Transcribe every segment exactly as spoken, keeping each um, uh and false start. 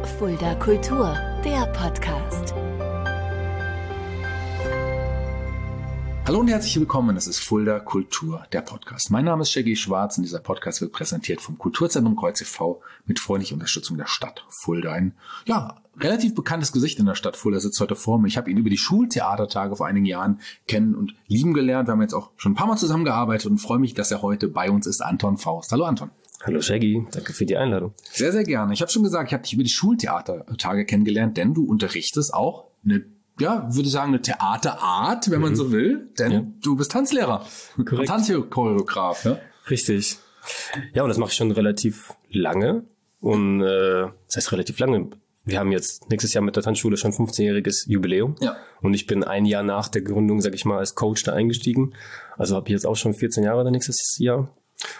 Fulda Kultur, der Podcast. Hallo und herzlich willkommen, das ist Fulda Kultur, der Podcast. Mein Name ist Shaggy Schwarz und dieser Podcast wird präsentiert vom Kulturzentrum Kreuz e V mit freundlicher Unterstützung der Stadt Fulda. Ein ja, relativ bekanntes Gesicht in der Stadt Fulda sitzt heute vor mir. Ich habe ihn über die Schultheatertage vor einigen Jahren kennen und lieben gelernt. Wir haben jetzt auch schon ein paar Mal zusammengearbeitet und freue mich, dass er heute bei uns ist, Anton Faust. Hallo Anton. Hallo Shaggy, danke für die Einladung. Sehr, sehr gerne. Ich habe schon gesagt, ich habe dich über die Schultheatertage kennengelernt, denn du unterrichtest auch eine Ja, würde sagen, eine Theaterart, wenn man mhm. so will, denn ja. du bist Tanzlehrer und Tanzchoreograf. Ja? Richtig. Ja, und das mache ich schon relativ lange. Und äh, das heißt relativ lange. Wir haben jetzt nächstes Jahr mit der Tanzschule schon fünfzehnjähriges Jubiläum. Ja. Und ich bin ein Jahr nach der Gründung, sag ich mal, als Coach da eingestiegen. Also habe ich jetzt auch schon vierzehn Jahre da nächstes Jahr.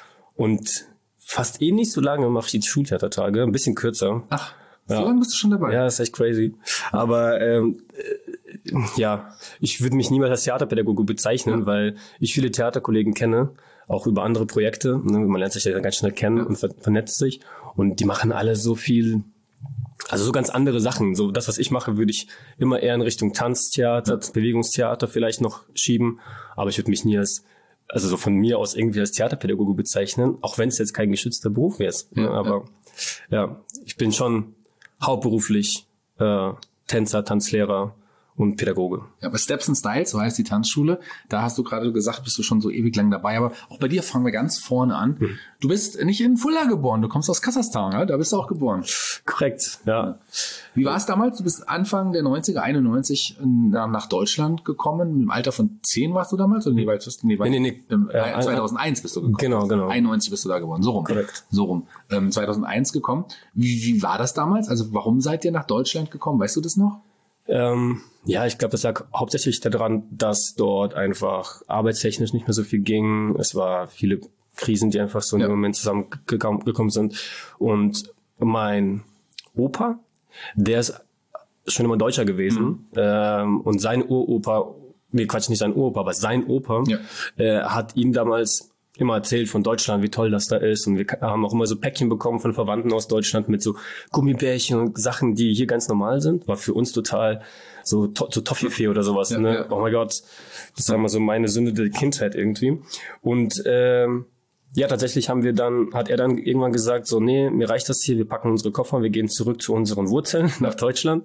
Und fast eh nicht so lange mache ich die Schultheatertage, ein bisschen kürzer. Ach. So ja. lange bist du schon dabei. Ja, das ist echt crazy. Aber ähm, äh, ja, ich würde mich niemals als Theaterpädagoge bezeichnen, ja. weil ich viele Theaterkollegen kenne, auch über andere Projekte. Ne? Man lernt sich ja ganz schnell kennen ja. und ver- vernetzt sich. Und die machen alle so viel, also so ganz andere Sachen. So das, was ich mache, würde ich immer eher in Richtung Tanztheater, ja. Bewegungstheater vielleicht noch schieben. Aber ich würde mich nie als, also so von mir aus irgendwie als Theaterpädagoge bezeichnen, auch wenn es jetzt kein geschützter Beruf ist. Ja, ne? Aber ja. ja, ich bin schon hauptberuflich äh, Tänzer, Tanzlehrer und Pädagoge. Ja, bei Steps and Styles, so heißt die Tanzschule, da hast du gerade gesagt, bist du schon so ewig lang dabei, aber auch bei dir fangen wir ganz vorne an. Hm. Du bist nicht in Fulda geboren, du kommst aus Kasachstan, ja? Da bist du auch geboren. Korrekt, ja. Wie war es damals? Du bist Anfang der neunziger, einundneunzig nach Deutschland gekommen, im Alter von zehn warst du damals? Oder nee, weißt du, nee, nee, nee, nee. Äh, zweitauseins bist du gekommen. Genau, genau. einundneunzig bist du da geboren, so rum. Korrekt. So rum. Ähm, zweitausendeins gekommen. Wie, wie war das damals? Also warum seid ihr nach Deutschland gekommen? Weißt du das noch? Ähm, ja, ich glaube, das lag hauptsächlich daran, dass dort einfach arbeitstechnisch nicht mehr so viel ging. Es war viele Krisen, die einfach so in ja. dem Moment zusammengekommen sind. Und mein Opa, der ist schon immer Deutscher gewesen. Mhm. Ähm, und sein Uropa, nee, Quatsch, nicht sein Uropa, aber sein Opa, ja. äh, hat ihm damals immer erzählt von Deutschland, wie toll das da ist. Und wir haben auch immer so Päckchen bekommen von Verwandten aus Deutschland mit so Gummibärchen und Sachen, die hier ganz normal sind. War für uns total so, to- so Toffifee oder sowas. Ja, ne? Ja. Oh mein Gott, das war immer so meine Sünde der Kindheit irgendwie. Und ähm, ja, tatsächlich haben wir dann, hat er dann irgendwann gesagt, so, nee, mir reicht das hier, wir packen unsere Koffer, wir gehen zurück zu unseren Wurzeln nach Deutschland.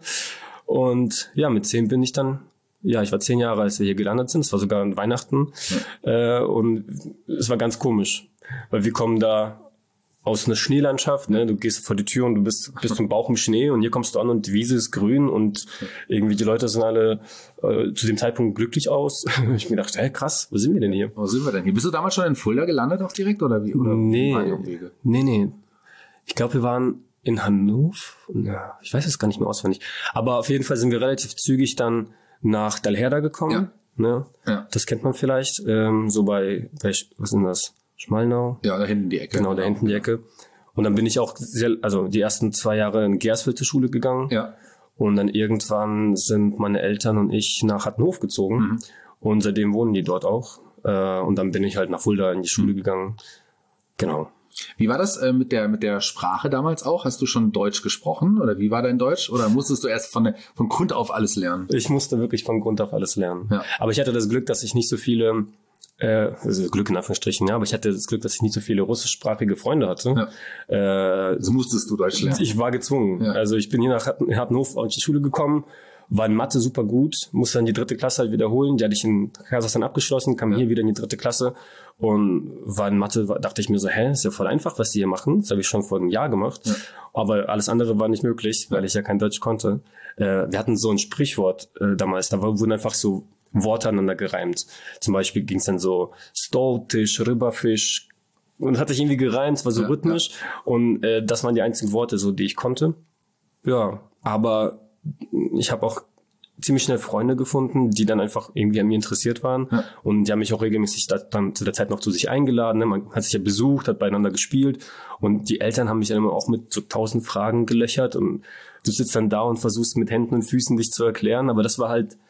Und ja, mit zehn bin ich dann Ja, ich war zehn Jahre, als wir hier gelandet sind. Es war sogar an Weihnachten. Ja. Äh, und es war ganz komisch, weil wir kommen da aus einer Schneelandschaft. Ne? Du gehst vor die Tür und du bist bis zum Bauch im Schnee. Und hier kommst du an und die Wiese ist grün. Und irgendwie die Leute sind alle äh, zu dem Zeitpunkt glücklich aus. Ich mir gedacht, hey, krass, wo sind wir denn hier? Wo sind wir denn hier? Bist du damals schon in Fulda gelandet auch direkt? Oder wie? Oder nee, wie nee, nee. Ich glaube, wir waren in Hannover. Ja, ich weiß es gar nicht mehr auswendig. Aber auf jeden Fall sind wir relativ zügig dann nach Dalherda gekommen, ja. Ne? Ja. Das kennt man vielleicht, ähm, so bei, bei, was ist denn das? Schmalnau? Ja, da hinten die Ecke. Genau, da hinten die Ecke. Und dann bin ich auch sehr, also die ersten zwei Jahre in Gersfeld zur Schule gegangen. Ja. Und dann irgendwann sind meine Eltern und ich nach Hattenhof gezogen. Mhm. Und seitdem wohnen die dort auch. Äh, und dann bin ich halt nach Fulda in die Schule mhm. gegangen. Genau. Wie war das äh, mit der mit der Sprache damals auch? Hast du schon Deutsch gesprochen oder wie war dein Deutsch? Oder musstest du erst von der, von Grund auf alles lernen? Ich musste wirklich von Grund auf alles lernen. Ja. Aber ich hatte das Glück, dass ich nicht so viele, äh, also Glück in Anführungsstrichen, ja, aber ich hatte das Glück, dass ich nicht so viele russischsprachige Freunde hatte. Ja. Äh, so musstest du Deutsch lernen? Ich war gezwungen. Ja. Also ich bin hier nach Hattenhof auf die Schule gekommen, war in Mathe super gut, musste dann die dritte Klasse halt wiederholen. Die hatte ich in Kasachstan abgeschlossen, kam ja. hier wieder in die dritte Klasse und war in Mathe, dachte ich mir so, hä, ist ja voll einfach, was die hier machen. Das habe ich schon vor einem Jahr gemacht. Ja. Aber alles andere war nicht möglich, weil ich ja kein Deutsch konnte. Äh, wir hatten so ein Sprichwort äh, damals, da wurden einfach so Worte aneinander gereimt. Zum Beispiel ging es dann so Stoltisch, Ribberfisch. Und das hatte ich irgendwie gereimt, war so ja, rhythmisch. Ja. Und äh, das waren die einzigen Worte, so die ich konnte. Ja, aber ich habe auch ziemlich schnell Freunde gefunden, die dann einfach irgendwie an mir interessiert waren. Ja. Und die haben mich auch regelmäßig da, dann zu der Zeit noch zu sich eingeladen. Ne? Man hat sich ja besucht, hat beieinander gespielt. Und die Eltern haben mich dann immer auch mit so tausend Fragen gelöchert. Und du sitzt dann da und versuchst mit Händen und Füßen dich zu erklären. Aber das war halt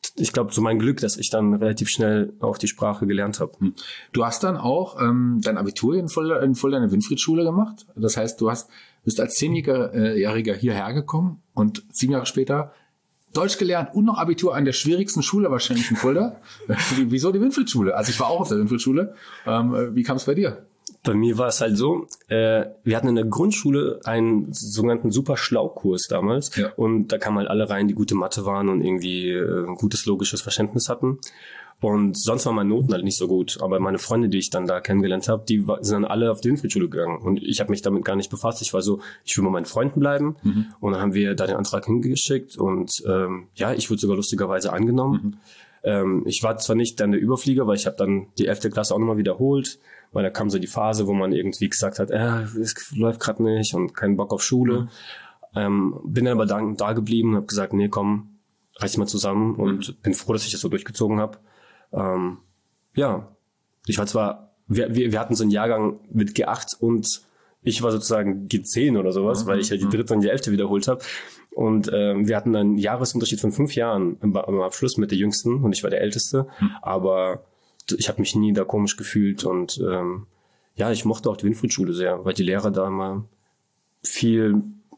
ich glaube, so mein Glück, dass ich dann relativ schnell auch die Sprache gelernt habe. Du hast dann auch ähm, dein Abitur in Fulda, in Fulda in der Winfried-Schule gemacht. Das heißt, du hast bist als Zehnjähriger hierher gekommen und sieben Jahre später Deutsch gelernt und noch Abitur an der schwierigsten Schule wahrscheinlich in Fulda. Wieso die Winfried-Schule? Also ich war auch auf der Winfried-Schule. Ähm, wie kam es bei dir? Bei mir war es halt so, äh, wir hatten in der Grundschule einen sogenannten Super-Schlau-Kurs damals. Ja. Und da kamen halt alle rein, die gute Mathe waren und irgendwie äh, ein gutes logisches Verständnis hatten. Und sonst waren meine Noten halt nicht so gut. Aber meine Freunde, die ich dann da kennengelernt habe, die sind dann alle auf die Winfried-Schule gegangen. Und ich habe mich damit gar nicht befasst. Ich war so, ich will bei meinen Freunden bleiben. Mhm. Und dann haben wir da den Antrag hingeschickt. Und ähm, ja, ich wurde sogar lustigerweise angenommen. Mhm. Ähm, ich war zwar nicht dann der Überflieger, weil ich habe dann die elfte Klasse auch nochmal wiederholt. Weil da kam so die Phase, wo man irgendwie gesagt hat, äh, es läuft gerade nicht und keinen Bock auf Schule. Mhm. Ähm, bin dann aber da, da geblieben und habe gesagt, nee, komm, reiß mal zusammen. Und mhm. bin froh, dass ich das so durchgezogen habe. Ähm, ja, ich war zwar, wir, wir, wir hatten so einen Jahrgang mit G acht und ich war sozusagen G zehn oder sowas, mhm. weil ich ja die dritte und die elfte wiederholt habe. Und ähm, wir hatten einen Jahresunterschied von fünf Jahren im, im Abschluss mit der Jüngsten und ich war der Älteste. Mhm. Aber ich habe mich nie da komisch gefühlt und ähm, ja, ich mochte auch die Winfried-Schule sehr, weil die Lehrer da immer viel,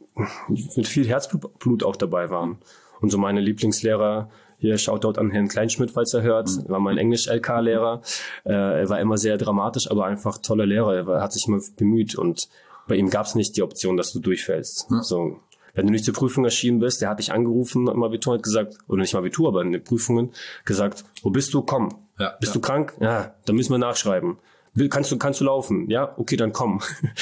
mit viel Herzblut auch dabei waren. Und so meine Lieblingslehrer, hier Shoutout an Herrn Kleinschmidt, falls er hört, war mein Englisch-L K-Lehrer. Äh, er war immer sehr dramatisch, aber einfach toller Lehrer. Er war, hat sich immer bemüht und bei ihm gab es nicht die Option, dass du durchfällst. Ja. So, wenn du nicht zur Prüfung erschienen bist, der hat dich angerufen im Abitur, hat gesagt, oder nicht im Abitur, aber in den Prüfungen, gesagt, wo bist du? Komm. Ja, bist ja. du krank? Ja, dann müssen wir nachschreiben. Kannst du, kannst du laufen? Ja, okay, dann komm.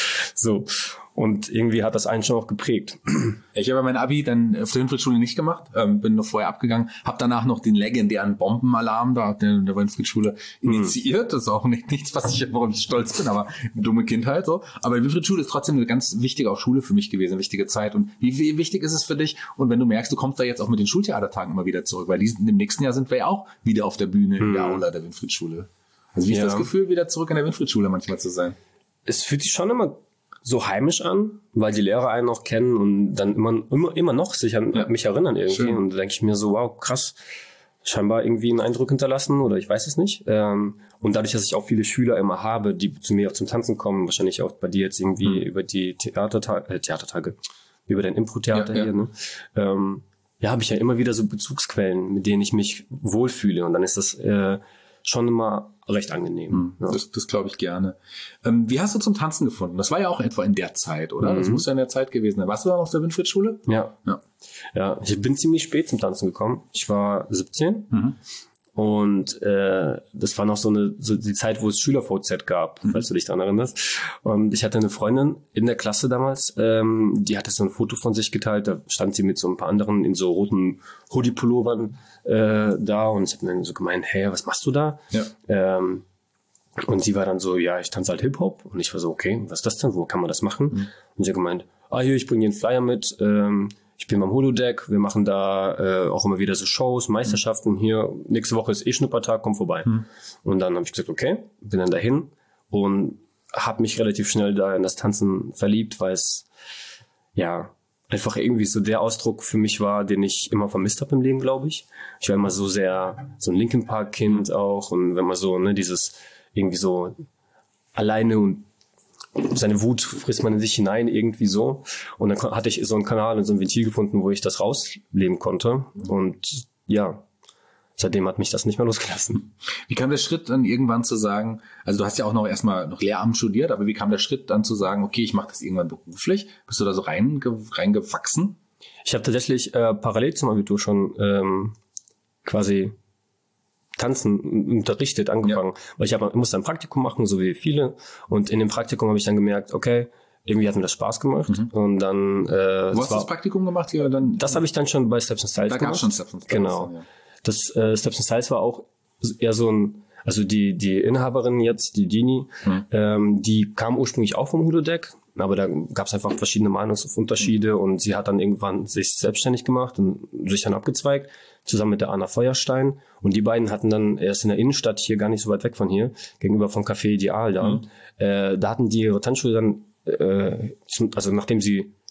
So. Und irgendwie hat das einen schon auch geprägt. Ich habe mein Abi dann auf der Winfried-Schule nicht gemacht, ähm, bin noch vorher abgegangen, habe danach noch den legendären Bombenalarm da in der Winfried-Schule initiiert. Das ist auch nicht, nichts, was ich, worauf ich stolz bin, aber eine dumme Kindheit so. Aber die Winfried-Schule ist trotzdem eine ganz wichtige auch Schule für mich gewesen, eine wichtige Zeit. Und wie, wie wichtig ist es für dich? Und wenn du merkst, du kommst da jetzt auch mit den Schultheatertagen immer wieder zurück, weil diesen, im nächsten Jahr sind wir ja auch wieder auf der Bühne in der Aula der Winfried-Schule. Also wie ist ja. das Gefühl, wieder zurück in der Winfried-Schule manchmal zu sein? Es fühlt sich schon immer so heimisch an, weil die Lehrer einen auch kennen und dann immer immer immer noch sich an ja. mich erinnern irgendwie. Schön. Und da denke ich mir so, wow, krass, scheinbar irgendwie einen Eindruck hinterlassen oder ich weiß es nicht. Ähm, und dadurch, dass ich auch viele Schüler immer habe, die zu mir auch zum Tanzen kommen, wahrscheinlich auch bei dir jetzt irgendwie mhm. über die Theatertage, äh, Theatertage, über dein Impro-Theater ja, hier, ja. ne? Ähm, ja, habe ich ja immer wieder so Bezugsquellen, mit denen ich mich wohlfühle und dann ist das äh, schon immer recht angenehm. Mhm, ja. Das, das glaube ich gerne. Ähm, wie hast du zum Tanzen gefunden? Das war ja auch etwa in der Zeit, oder? Mhm. Das muss ja in der Zeit gewesen sein. Warst du dann auf der Winfried-Schule? Ja. ja. Ja, ich bin ziemlich spät zum Tanzen gekommen. Ich war siebzehn. Mhm. Und äh, das war noch so eine so die Zeit, wo es Schüler-V Z gab, mhm. falls du dich daran erinnerst. Und ich hatte eine Freundin in der Klasse damals, ähm, die hatte so ein Foto von sich geteilt, da stand sie mit so ein paar anderen in so roten Hoodie-Pullovern äh, da und ich habe dann so gemeint, hey, was machst du da? Ja. Ähm, und sie war dann so, ja, ich tanze halt Hip-Hop. Und ich war so, okay, was ist das denn? Wo kann man das machen? Mhm. Und sie hat gemeint, ah, hier, ich bringe dir einen Flyer mit, ähm, ich bin beim Holodeck, wir machen da äh, auch immer wieder so Shows, Meisterschaften. Hier, nächste Woche ist eh Schnuppertag, komm vorbei. Mhm. Und dann habe ich gesagt, okay, bin dann dahin und habe mich relativ schnell da in das Tanzen verliebt, weil es ja einfach irgendwie so der Ausdruck für mich war, den ich immer vermisst habe im Leben, glaube ich. Ich war immer so sehr so ein Linkin Park Kind auch und wenn man so ne dieses irgendwie so alleine und seine Wut frisst man in sich hinein irgendwie so. Und dann hatte ich so einen Kanal und so ein Ventil gefunden, wo ich das rausleben konnte. Und ja, seitdem hat mich das nicht mehr losgelassen. Wie kam der Schritt dann irgendwann zu sagen, also du hast ja auch noch erstmal noch Lehramt studiert, aber wie kam der Schritt dann zu sagen, okay, ich mache das irgendwann beruflich? Bist du da so rein, reingewachsen? Ich habe tatsächlich äh, parallel zum Abitur schon ähm, quasi Tanzen unterrichtet, angefangen. Ja. Weil ich, hab, ich musste ein Praktikum machen, so wie viele. Und in dem Praktikum habe ich dann gemerkt, okay, irgendwie hat mir das Spaß gemacht. Mhm. Und dann... Äh, Wo hast du das Praktikum gemacht? Hier, dann? Das habe ich dann schon bei Steps and Styles da gemacht. Da gab es schon Steps and Styles. Genau. Ja. Das äh, Steps and Styles war auch eher so ein... Also die die Inhaberin jetzt, die Dini, mhm. ähm, die kam ursprünglich auch vom Holodeck. Aber da gab es einfach verschiedene Meinungsunterschiede mhm. und sie hat dann irgendwann sich selbstständig gemacht und sich dann abgezweigt, zusammen mit der Anna Feuerstein. Und die beiden hatten dann erst in der Innenstadt hier, gar nicht so weit weg von hier, gegenüber vom Café Ideal da. Mhm. Äh, da hatten die ihre Tanzschule dann, äh, zum, also nachdem sie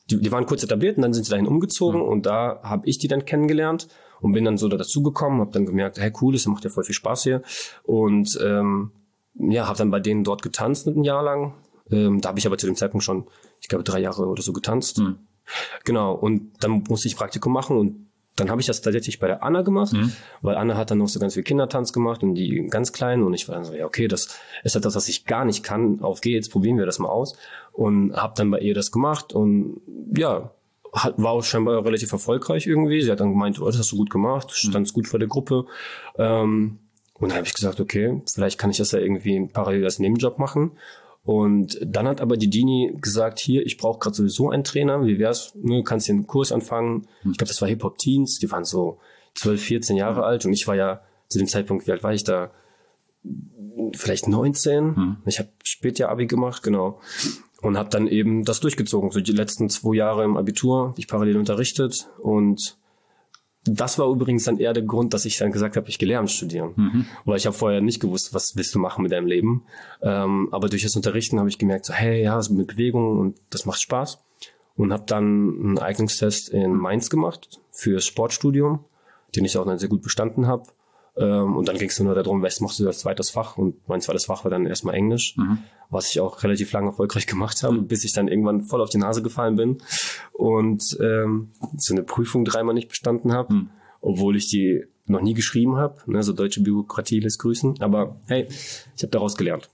die, die waren kurz etabliert und dann sind sie dahin umgezogen mhm. und da habe ich die dann kennengelernt und bin dann so da dazugekommen, habe dann gemerkt, hey cool, das macht ja voll viel Spaß hier und ähm, ja, habe dann bei denen dort getanzt ein Jahr lang. Ähm, da habe ich aber zu dem Zeitpunkt schon, ich glaube, drei Jahre oder so getanzt. Mhm. Genau, und dann musste ich Praktikum machen und dann habe ich das tatsächlich bei der Anna gemacht, mhm. weil Anna hat dann noch so ganz viel Kindertanz gemacht und die ganz Kleinen und ich war dann so, ja okay, das ist halt das, was ich gar nicht kann, auf geht's, probieren wir das mal aus und habe dann bei ihr das gemacht und ja, hat, war auch scheinbar relativ erfolgreich irgendwie. Sie hat dann gemeint, oh, das hast du gut gemacht, standst mhm. gut vor der Gruppe ähm, und dann habe ich gesagt, okay, vielleicht kann ich das ja irgendwie parallel als Nebenjob machen. Und dann hat aber die Dini gesagt, hier, ich brauche gerade sowieso einen Trainer, wie wär's, ne, kannst du einen Kurs anfangen. Ich glaube, das war Hip-Hop-Teens, die waren so zwölf, vierzehn Jahre mhm. alt und ich war ja zu dem Zeitpunkt, wie alt war ich da? Vielleicht neunzehn. Mhm. Ich habe Spätjahr-Abi gemacht, genau. Und habe dann eben das durchgezogen, so die letzten zwei Jahre im Abitur, hab ich parallel unterrichtet und das war übrigens dann eher der Grund, dass ich dann gesagt habe, ich gehe Lehramt studieren. Mhm. Weil ich habe vorher nicht gewusst, was willst du machen mit deinem Leben. Ähm, aber durch das Unterrichten habe ich gemerkt, so hey, ja, so mit Bewegung und das macht Spaß. Und habe dann einen Eignungstest in Mainz gemacht fürs Sportstudium, den ich auch dann sehr gut bestanden habe. Ähm, und dann ging es nur darum, was machst du als zweites Fach? Und mein zweites Fach war dann erstmal Englisch, mhm. was ich auch relativ lange erfolgreich gemacht habe, mhm. bis ich dann irgendwann voll auf die Nase gefallen bin und ähm, so eine Prüfung dreimal nicht bestanden habe, mhm. obwohl ich die noch nie geschrieben habe. Ne, so deutsche Bürokratie lässt grüßen. Aber hey, ich habe daraus gelernt.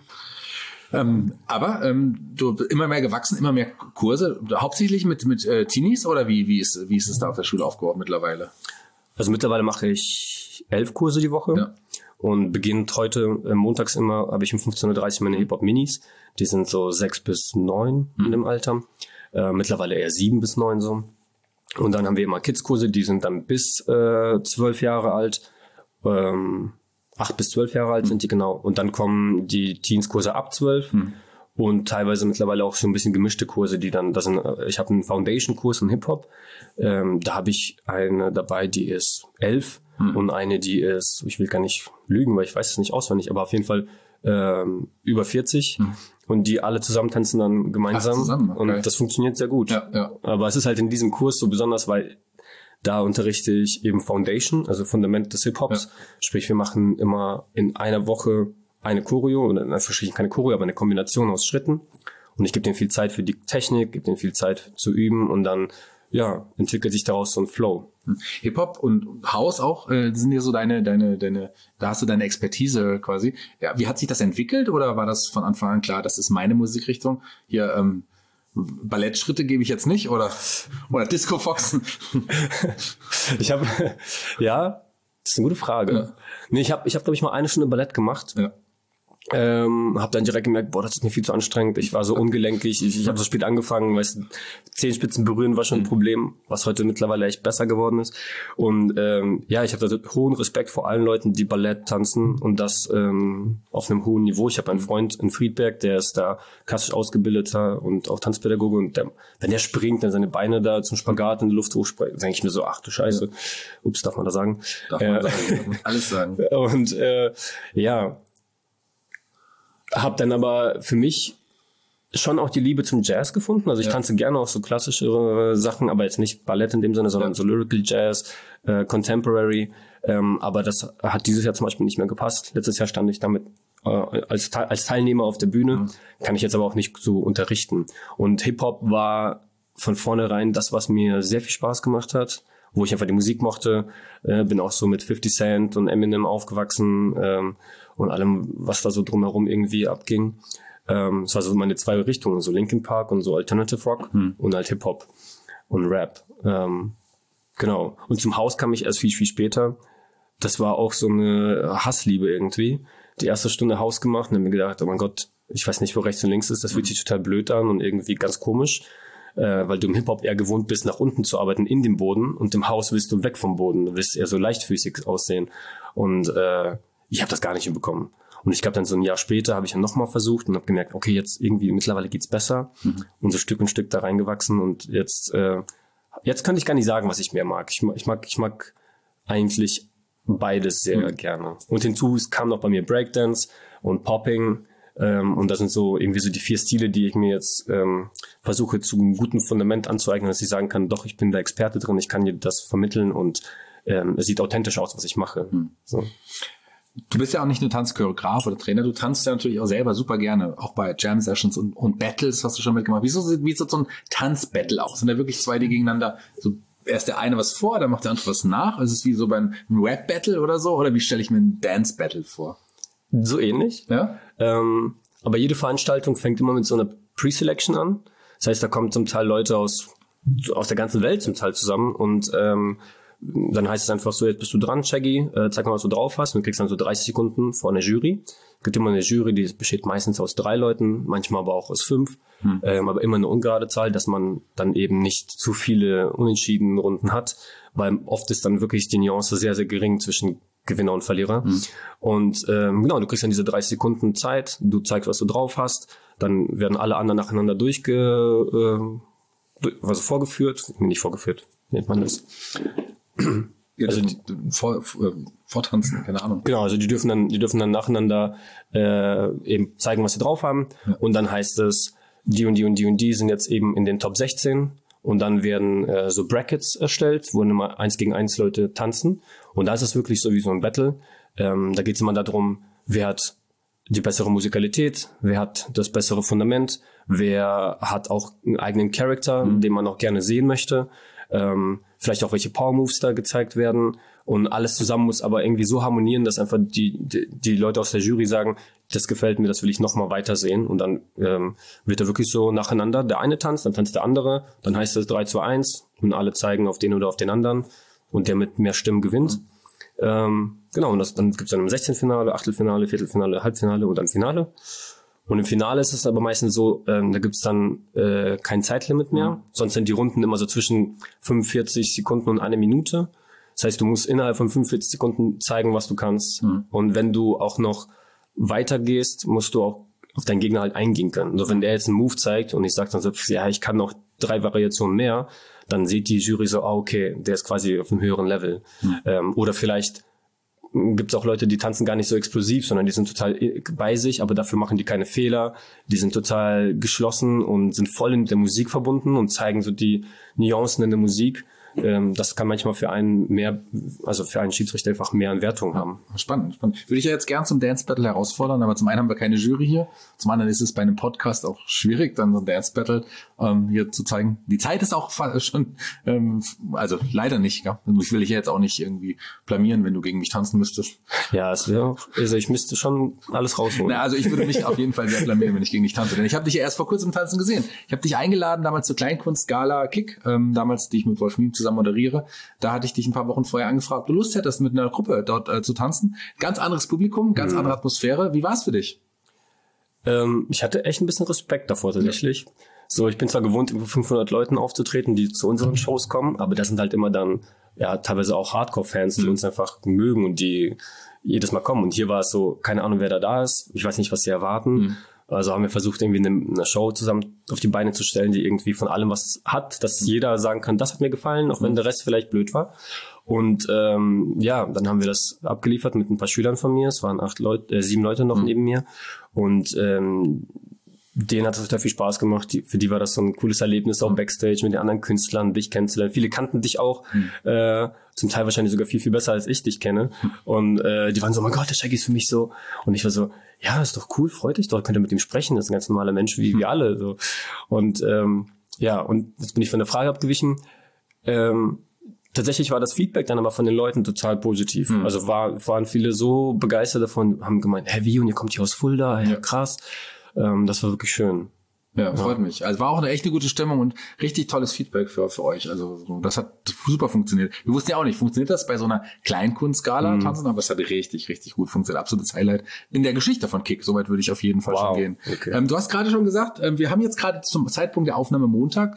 Ähm, aber ähm, du immer mehr gewachsen, immer mehr Kurse, hauptsächlich mit mit äh, Teenies oder wie wie ist wie ist es da auf der Schule aufgebaut mittlerweile? Also mittlerweile mache ich elf Kurse die Woche ja. und beginnt heute äh, montags immer, habe ich um fünfzehn Uhr dreißig meine Hip-Hop-Minis. Die sind so sechs bis neun mhm. in dem Alter. Äh, mittlerweile eher sieben bis neun so. Und dann haben wir immer Kids-Kurse, die sind dann bis äh, zwölf Jahre alt. Ähm, acht bis zwölf Jahre alt mhm. sind die genau. Und dann kommen die Teens-Kurse ab zwölf. Mhm. Und teilweise mittlerweile auch so ein bisschen gemischte Kurse, die dann, das sind, ich habe einen Foundation-Kurs in Hip-Hop. Ähm, da habe ich eine dabei, die ist elf mhm. und eine, die ist, ich will gar nicht lügen, weil ich weiß es nicht auswendig, aber auf jeden Fall ähm, über vierzig. Mhm. Und die alle zusammen tanzen dann gemeinsam. Ach, zusammen, okay. Und das funktioniert sehr gut. Ja, ja. Aber es ist halt in diesem Kurs so besonders, weil da unterrichte ich eben Foundation, also Fundament des Hip-Hops. Ja. Sprich, wir machen immer in einer Woche eine Choreo, oder in Anführungsstrichen keine Choreo, aber eine Kombination aus Schritten. Und ich gebe denen viel Zeit für die Technik, gebe denen viel Zeit zu üben und dann, ja, entwickelt sich daraus so ein Flow. Hip-Hop und House auch, äh, sind ja so deine, deine, deine, da hast du deine Expertise quasi. Ja, wie hat sich das entwickelt oder war das von Anfang an klar, das ist meine Musikrichtung? Hier, ähm, Ballettschritte gebe ich jetzt nicht oder, oder Disco-Foxen? Ich habe, ja, das ist eine gute Frage. Ja. Nee, ich habe, ich hab, glaube ich, mal eine Stunde Ballett gemacht. Ja. Ähm, habe dann direkt gemerkt, boah, das ist mir viel zu anstrengend. Ich war so ungelenkig. Ich, ich habe so spät angefangen, weißt du, Zehenspitzen berühren war schon ein Problem, was heute mittlerweile echt besser geworden ist. Und ähm, ja, ich habe da hohen Respekt vor allen Leuten, die Ballett tanzen und das ähm, auf einem hohen Niveau. Ich habe einen Freund in Friedberg, der ist da klassisch ausgebildeter und auch Tanzpädagoge und der, wenn der springt, dann seine Beine da zum Spagat in die Luft hochspringen, denke ich mir so, ach du Scheiße. Ups, darf man das sagen? Darf man, äh, sagen, darf man alles sagen. Und äh, ja, habe dann aber für mich schon auch die Liebe zum Jazz gefunden. Also ich ja. tanze gerne auch so klassischere Sachen, aber jetzt nicht Ballett in dem Sinne, sondern ja. so Lyrical Jazz, äh, Contemporary. Ähm, aber das hat dieses Jahr zum Beispiel nicht mehr gepasst. Letztes Jahr stand ich damit äh, als, als Teilnehmer auf der Bühne, mhm. kann ich jetzt aber auch nicht so unterrichten. Und Hip-Hop war von vornherein das, was mir sehr viel Spaß gemacht hat, wo ich einfach die Musik mochte. Äh, bin auch so mit fifty Cent und Eminem aufgewachsen, ähm, und allem, was da so drumherum irgendwie abging. Ähm, es war so meine zwei Richtungen, so Linkin Park und so Alternative Rock hm. und halt Hip-Hop und Rap. Ähm, genau. Und zum Haus kam ich erst viel, viel später. Das war auch so eine Hassliebe irgendwie. Die erste Stunde Haus gemacht und dann mir gedacht, oh mein Gott, ich weiß nicht, wo rechts und links ist, das fühlt sich total blöd an und irgendwie ganz komisch, äh, weil du im Hip-Hop eher gewohnt bist, nach unten zu arbeiten in dem Boden und im Haus willst du weg vom Boden. Du willst eher so leichtfüßig aussehen. Und äh, ich habe das gar nicht hinbekommen. Und ich glaube, dann so ein Jahr später habe ich dann nochmal versucht und habe gemerkt, okay, jetzt irgendwie mittlerweile geht's besser. Mhm. Und so Stück und Stück da reingewachsen. Und jetzt äh, jetzt könnte ich gar nicht sagen, was ich mehr mag. Ich, ich mag ich mag eigentlich beides sehr mhm. gerne. Und hinzu es kam noch bei mir Breakdance und Popping. Ähm, und das sind so irgendwie so die vier Stile, die ich mir jetzt ähm, versuche zu einem guten Fundament anzueignen, dass ich sagen kann, doch, ich bin der Experte drin, ich kann dir das vermitteln und ähm, es sieht authentisch aus, was ich mache. Hm. So. Du bist ja auch nicht nur Tanzchoreograf oder Trainer, du tanzt ja natürlich auch selber super gerne, auch bei Jam-Sessions und, und Battles hast du schon mitgemacht. Wieso sieht so ein Tanzbattle aus? Sind da wirklich zwei, die gegeneinander, so erst der eine was vor, dann macht der andere was nach? Ist es wie so beim Rap-Battle oder so? Oder wie stelle ich mir ein Dance-Battle vor? So ähnlich. Ja. Ähm, aber jede Veranstaltung fängt immer mit so einer Pre-Selection an. Das heißt, da kommen zum Teil Leute aus, aus der ganzen Welt zum Teil zusammen und ähm, dann heißt es einfach so, jetzt bist du dran, Shaggy, äh, zeig mal, was du drauf hast. Und du kriegst dann so dreißig Sekunden vor einer Jury. Es gibt immer eine Jury, die besteht meistens aus drei Leuten, manchmal aber auch aus fünf. Hm. Ähm, aber immer eine ungerade Zahl, dass man dann eben nicht zu viele unentschieden Runden hat, weil oft ist dann wirklich die Nuance sehr, sehr gering zwischen Gewinner und Verlierer. Hm. Und ähm, genau, du kriegst dann diese dreißig Sekunden Zeit, du zeigst, was du drauf hast, dann werden alle anderen nacheinander durchge, äh, also vorgeführt, nicht vorgeführt, nennt man das. Also die, vor, vor, vortanzen, keine Ahnung. Genau, also die dürfen dann, die dürfen dann nacheinander äh, eben zeigen, was sie drauf haben. Ja. Und dann heißt es, die und die und die und die sind jetzt eben in den Top sechzehn. Und dann werden äh, so Brackets erstellt, wo immer eins gegen eins Leute tanzen. Und da ist es wirklich so wie so ein Battle. Ähm, da geht es immer darum, wer hat die bessere Musikalität, wer hat das bessere Fundament, wer hat auch einen eigenen Charakter, mhm. den man auch gerne sehen möchte. Ähm, vielleicht auch welche Power Moves da gezeigt werden und alles zusammen muss aber irgendwie so harmonieren, dass einfach die die, die Leute aus der Jury sagen, das gefällt mir, das will ich nochmal weitersehen und dann ähm, wird da wirklich so nacheinander, der eine tanzt, dann tanzt der andere, dann heißt es drei zu eins und alle zeigen auf den oder auf den anderen und der mit mehr Stimmen gewinnt. Mhm. Ähm, genau, und das, dann gibt es dann im Sechzehntelfinale, Achtelfinale, Viertelfinale, Halbfinale und dann Finale. Und im Finale ist es aber meistens so, ähm, da gibt's dann äh, kein Zeitlimit mehr. Mhm. Sonst sind die Runden immer so zwischen fünfundvierzig Sekunden und eine Minute. Das heißt, du musst innerhalb von fünfundvierzig Sekunden zeigen, was du kannst. Mhm. Und wenn du auch noch weitergehst, musst du auch auf deinen Gegner halt eingehen können. Also wenn der jetzt einen Move zeigt und ich sage dann so, ja, ich kann noch drei Variationen mehr, dann sieht die Jury so, ah, okay, der ist quasi auf einem höheren Level. Mhm. Ähm, oder vielleicht gibt es auch Leute, die tanzen gar nicht so explosiv, sondern die sind total bei sich, aber dafür machen die keine Fehler. Die sind total geschlossen und sind voll mit der Musik verbunden und zeigen so die Nuancen in der Musik. Ähm, das kann manchmal für einen mehr, also für einen Schiedsrichter einfach mehr an Wertung haben. Spannend, spannend. Würde ich ja jetzt gern zum Dance Battle herausfordern, aber zum einen haben wir keine Jury hier, zum anderen ist es bei einem Podcast auch schwierig, dann so ein Dance Battle ähm, hier zu zeigen. Die Zeit ist auch schon, ähm, also leider nicht, ja? Ich will dich ja jetzt auch nicht irgendwie blamieren, wenn du gegen mich tanzen müsstest. Ja, es wäre, also ich müsste schon alles rausholen. Na, also ich würde mich auf jeden Fall sehr blamieren, wenn ich gegen dich tanze, denn ich habe dich ja erst vor kurzem tanzen gesehen. Ich habe dich eingeladen damals zur Kleinkunstgala Kick, ähm, damals, die ich mit Wolf Miem zusammen moderiere. Da hatte ich dich ein paar Wochen vorher angefragt, ob du Lust hättest, mit einer Gruppe dort äh, zu tanzen. Ganz anderes Publikum, ganz mhm. andere Atmosphäre. Wie war es für dich? Ähm, ich hatte echt ein bisschen Respekt davor tatsächlich. Ja. So, ich bin zwar gewohnt, über fünfhundert Leuten aufzutreten, die zu unseren Shows kommen, aber das sind halt immer dann ja teilweise auch Hardcore-Fans, die mhm. uns einfach mögen und die jedes Mal kommen. Und hier war es so, keine Ahnung, wer da da ist. Ich weiß nicht, was sie erwarten. Mhm. Also haben wir versucht, irgendwie eine, eine Show zusammen auf die Beine zu stellen, die irgendwie von allem was hat, dass jeder sagen kann, das hat mir gefallen, auch wenn der Rest vielleicht blöd war. Und ähm, ja, dann haben wir das abgeliefert mit ein paar Schülern von mir. Es waren acht Leute, äh, sieben Leute noch mhm. neben mir. Und ähm, denen hat es total viel Spaß gemacht. Die, für die war das so ein cooles Erlebnis, auch Backstage mit den anderen Künstlern, dich kennenzulernen. Viele kannten dich auch, mhm. äh, zum Teil wahrscheinlich sogar viel, viel besser, als ich dich kenne. Mhm. Und äh, die waren so, oh mein Gott, der Shaggy ist für mich so. Und ich war so, ja, ist doch cool, freut dich doch, könnt ihr mit ihm sprechen, das ist ein ganz normaler Mensch, wie wir alle. So. Und ähm, ja, und jetzt bin ich von der Frage abgewichen. Ähm, tatsächlich war das Feedback dann aber von den Leuten total positiv. Mhm. Also war, waren viele so begeistert davon, haben gemeint, hä, wie, und ihr kommt hier aus Fulda, hey, ja. krass. Ähm, das war wirklich schön. Ja, freut ja. mich. Also war auch eine echt eine gute Stimmung und richtig tolles Feedback für für euch. Also das hat super funktioniert. Wir wussten ja auch nicht, funktioniert das bei so einer Kleinkunstgala mhm. tanzen, aber es hat richtig, richtig gut funktioniert. Absolutes Highlight in der Geschichte von Kick. Soweit würde ich auf jeden Fall wow. schon gehen. Okay. Ähm, du hast gerade schon gesagt, ähm, wir haben jetzt gerade zum Zeitpunkt der Aufnahme Montag, dem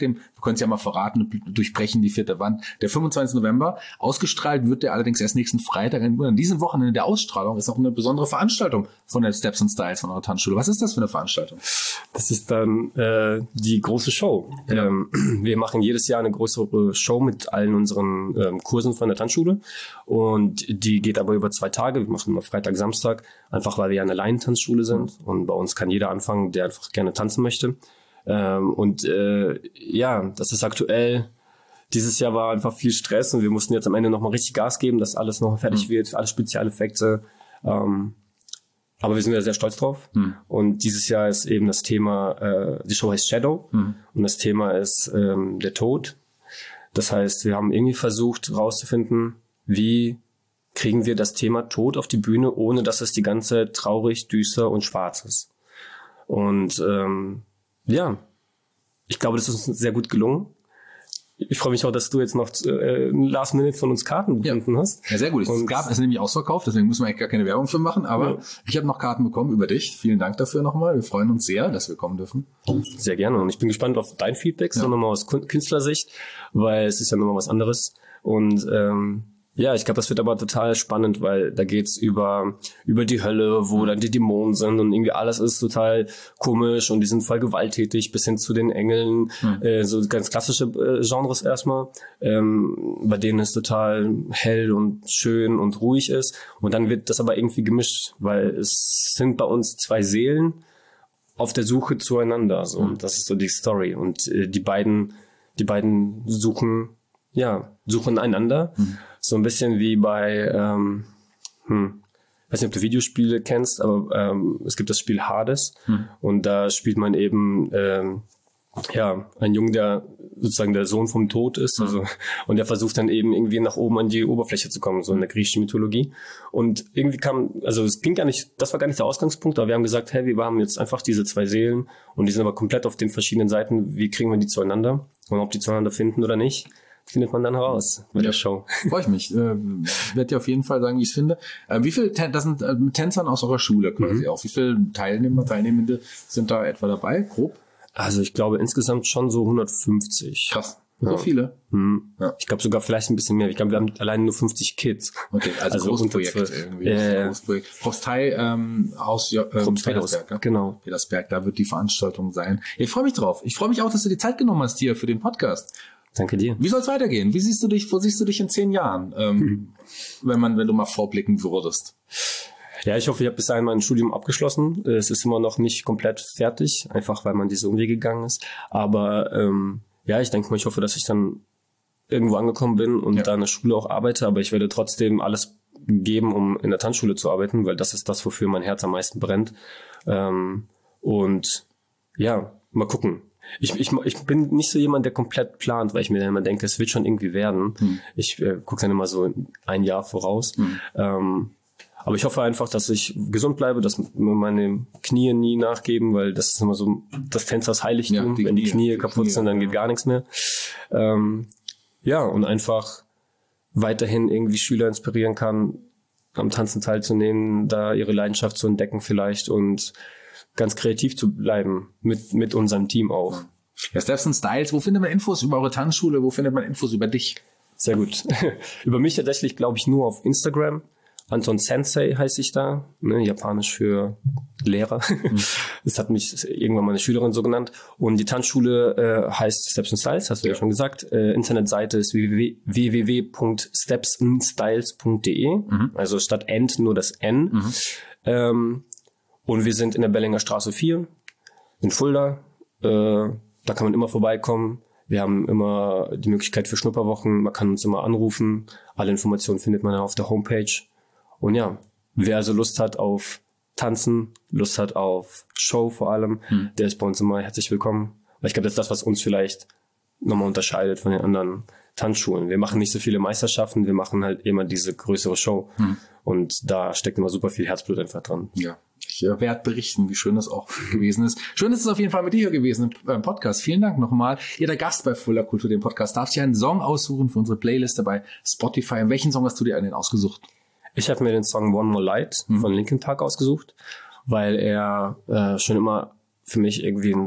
können es ja mal verraten, durchbrechen die vierte Wand. Der fünfundzwanzigste November, ausgestrahlt wird der allerdings erst nächsten Freitag. An diesem Wochenende der Ausstrahlung ist auch eine besondere Veranstaltung von der Steps and Styles von eurer Tanzschule. Was ist das für eine Veranstaltung? Das ist dann äh, die große Show. Ja. Ähm, wir machen jedes Jahr eine größere Show mit allen unseren ähm, Kursen von der Tanzschule und die geht aber über zwei Tage. Wir machen immer Freitag, Samstag, einfach weil wir ja eine Laientanzschule sind und bei uns kann jeder anfangen, der einfach gerne tanzen möchte. Ähm, und äh, ja, das ist aktuell. Dieses Jahr war einfach viel Stress und wir mussten jetzt am Ende nochmal richtig Gas geben, dass alles noch fertig mhm. wird, alle Spezialeffekte. Ähm, aber wir sind ja sehr stolz drauf. Mhm. Und dieses Jahr ist eben das Thema, äh, die Show heißt Shadow mhm. und das Thema ist ähm, der Tod. Das heißt, wir haben irgendwie versucht rauszufinden, wie kriegen wir das Thema Tod auf die Bühne, ohne dass es die ganze Zeit traurig, düster und schwarz ist. Und ähm, ja, ich glaube, das ist uns sehr gut gelungen. Ich freue mich auch, dass du jetzt noch äh, Last Minute von uns Karten gefunden ja. hast. Ja, sehr gut. Es gab es nämlich ausverkauft, deswegen müssen wir eigentlich gar keine Werbung für machen. Aber ja. ich habe noch Karten bekommen über dich. Vielen Dank dafür nochmal. Wir freuen uns sehr, dass wir kommen dürfen. Sehr gerne. Und ich bin gespannt auf dein Feedback, ja. so nochmal aus Künstlersicht, weil es ist ja nochmal was anderes. Und ähm, ja, ich glaube, das wird aber total spannend, weil da geht's über über die Hölle, wo dann die Dämonen sind und irgendwie alles ist total komisch und die sind voll gewalttätig bis hin zu den Engeln, mhm. äh, so ganz klassische äh, Genres erstmal, ähm, bei denen es total hell und schön und ruhig ist und dann wird das aber irgendwie gemischt, weil es sind bei uns zwei Seelen auf der Suche zueinander, so mhm. und das ist so die Story und äh, die beiden die beiden suchen ja suchen einander. Mhm. So ein bisschen wie bei, ähm, hm, weiß nicht, ob du Videospiele kennst, aber ähm, es gibt das Spiel Hades hm. und da spielt man eben ähm, ja einen Jungen, der sozusagen der Sohn vom Tod ist, hm. also und der versucht dann eben irgendwie nach oben an die Oberfläche zu kommen, so in der griechischen Mythologie. Und irgendwie kam, also es ging gar nicht, das war gar nicht der Ausgangspunkt, aber wir haben gesagt, hey, wir haben jetzt einfach diese zwei Seelen und die sind aber komplett auf den verschiedenen Seiten. Wie kriegen wir die zueinander und ob die zueinander finden oder nicht? Findet man dann heraus mit ja. der Show. Freue ich mich. Äh, werde dir auf jeden Fall sagen, wie ich es finde. Äh, wie viele, Tän- das sind äh, Tänzern aus eurer Schule quasi mhm. auch. Wie viele Teilnehmer, Teilnehmende sind da etwa dabei, grob? Also ich glaube insgesamt schon so hundertfünfzig. Krass. So ja. viele? Mhm. Ja. Ich glaube sogar vielleicht ein bisschen mehr. Ich glaube, wir haben alleine nur fünfzig Kids. Okay, also, also großes Projekt irgendwie. Äh, großes Projekt. Propstei ähm, aus äh, Petersberg. Ja? Genau. Petersberg, da wird die Veranstaltung sein. Ich freue mich drauf. Ich freue mich auch, dass du die Zeit genommen hast hier für den Podcast. Danke dir. Wie soll es weitergehen? Wie siehst du dich, wo siehst du dich in zehn Jahren, ähm, hm. wenn man, wenn du mal vorblicken würdest? Ja, ich hoffe, ich habe bis dahin mein Studium abgeschlossen. Es ist immer noch nicht komplett fertig, einfach weil man diese Umwege gegangen ist. Aber ähm, ja, ich denke mal, ich hoffe, dass ich dann irgendwo angekommen bin und ja. da in der Schule auch arbeite. Aber ich werde trotzdem alles geben, um in der Tanzschule zu arbeiten, weil das ist das, wofür mein Herz am meisten brennt. Ähm, und ja, mal gucken. Ich, ich, ich bin nicht so jemand, der komplett plant, weil ich mir dann immer denke, es wird schon irgendwie werden. Hm. Ich äh, gucke dann immer so ein Jahr voraus. Hm. Ähm, aber ich hoffe einfach, dass ich gesund bleibe, dass meine Knie nie nachgeben, weil das ist immer so das Tänzers Heiligtum. Ja, die Wenn die Knie, Knie kaputt die Knie, sind, dann ja. geht gar nichts mehr. Ähm, ja, und einfach weiterhin irgendwie Schüler inspirieren kann, am Tanzen teilzunehmen, da ihre Leidenschaft zu entdecken vielleicht und ganz kreativ zu bleiben, mit mit unserem Team auch. Ja, Steps and Styles, wo findet man Infos über eure Tanzschule, wo findet man Infos über dich? Sehr gut. Über mich tatsächlich, glaube ich, nur auf Instagram. Anton Sensei heiße ich da, ne, japanisch für Lehrer. Mhm. Das hat mich irgendwann meine Schülerin so genannt. Und die Tanzschule äh, heißt Steps and Styles, hast du ja, ja schon gesagt. Äh, Internetseite ist w w w punkt steps and styles punkt d e, mhm. also statt End nur das N. Mhm. Ähm, Und wir sind in der Bellinger Straße vier in Fulda. Äh, da kann man immer vorbeikommen. Wir haben immer die Möglichkeit für Schnupperwochen. Man kann uns immer anrufen. Alle Informationen findet man auf der Homepage. Und ja, wer also Lust hat auf Tanzen, Lust hat auf Show vor allem, hm. der ist bei uns immer herzlich willkommen. Weil ich glaube, das ist das, was uns vielleicht nochmal unterscheidet von den anderen Tanzschulen. Wir machen nicht so viele Meisterschaften, wir machen halt immer diese größere Show. Hm. Und da steckt immer super viel Herzblut einfach dran. Ja. Ich äh, werde berichten, wie schön das auch gewesen ist. Schön ist es auf jeden Fall mit dir hier gewesen im Podcast. Vielen Dank nochmal. Ihr der Gast bei Fulda Kultur, dem Podcast, darfst dir einen Song aussuchen für unsere Playliste bei Spotify. Und welchen Song hast du dir einen ausgesucht? Ich habe mir den Song One More Light mhm. von Linkin Park ausgesucht, weil er äh, schon immer für mich irgendwie ein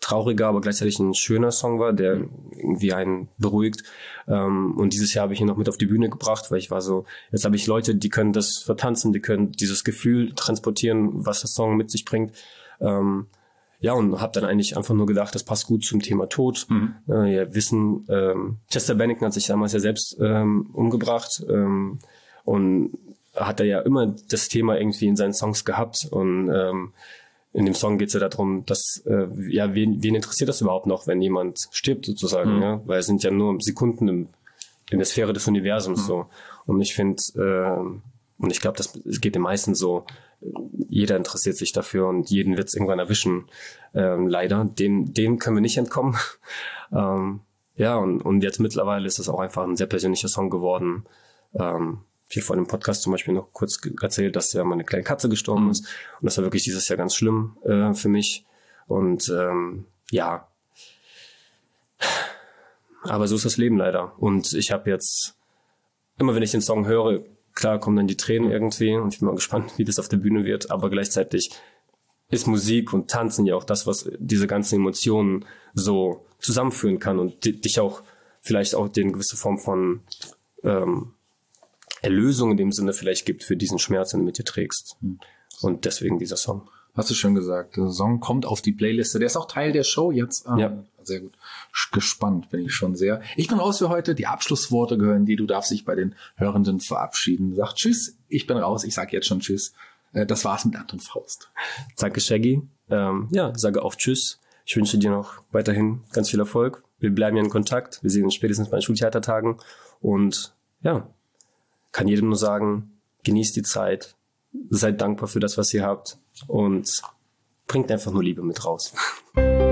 trauriger, aber gleichzeitig ein schöner Song war, der irgendwie einen beruhigt. Ähm, und dieses Jahr habe ich ihn noch mit auf die Bühne gebracht, weil ich war so, jetzt habe ich Leute, die können das vertanzen, die können dieses Gefühl transportieren, was der Song mit sich bringt. Ähm, ja, und habe dann eigentlich einfach nur gedacht, das passt gut zum Thema Tod. Mhm. Äh, ja, wissen, ähm, Chester Bennington hat sich damals ja selbst ähm, umgebracht ähm, und hat er ja immer das Thema irgendwie in seinen Songs gehabt. Und ähm, in dem Song geht es ja darum, dass, äh, ja, wen, wen interessiert das überhaupt noch, wenn jemand stirbt sozusagen, mhm. ja? Weil es sind ja nur Sekunden im, in der Sphäre des Universums mhm. so. Und ich finde, äh, und ich glaube, das geht den meisten so, jeder interessiert sich dafür und jeden wird es irgendwann erwischen, ähm, leider. Dem, dem können wir nicht entkommen. ähm, ja, und, und jetzt mittlerweile ist es auch einfach ein sehr persönlicher Song geworden. Ähm, ich habe vor dem Podcast zum Beispiel noch kurz erzählt, dass ja meine kleine Katze gestorben mhm. ist. Und das war wirklich dieses Jahr ganz schlimm äh, für mich. Und ähm, ja, aber so ist das Leben leider. Und ich habe jetzt, immer wenn ich den Song höre, klar kommen dann die Tränen irgendwie und ich bin mal gespannt, wie das auf der Bühne wird. Aber gleichzeitig ist Musik und Tanzen ja auch das, was diese ganzen Emotionen so zusammenführen kann und dich auch vielleicht auch eine gewisse Form von ähm, Erlösung in dem Sinne vielleicht gibt für diesen Schmerz, den du mit dir trägst. Und deswegen dieser Song. Hast du schon gesagt, der Song kommt auf die Playliste. Der ist auch Teil der Show jetzt. Ähm, ja. Sehr gut. Gespannt bin ich schon sehr. Ich bin raus für heute. Die Abschlussworte gehören dir. Du darfst dich bei den Hörenden verabschieden. Sag Tschüss. Ich bin raus. Ich sag jetzt schon Tschüss. Äh, das war's mit Anton Faust. Danke, Shaggy. Ähm, ja, sage auch Tschüss. Ich wünsche dir noch weiterhin ganz viel Erfolg. Wir bleiben ja in Kontakt. Wir sehen uns spätestens bei den Schultheatertagen. Und ja, kann jedem nur sagen, genießt die Zeit, seid dankbar für das, was ihr habt und bringt einfach nur Liebe mit raus.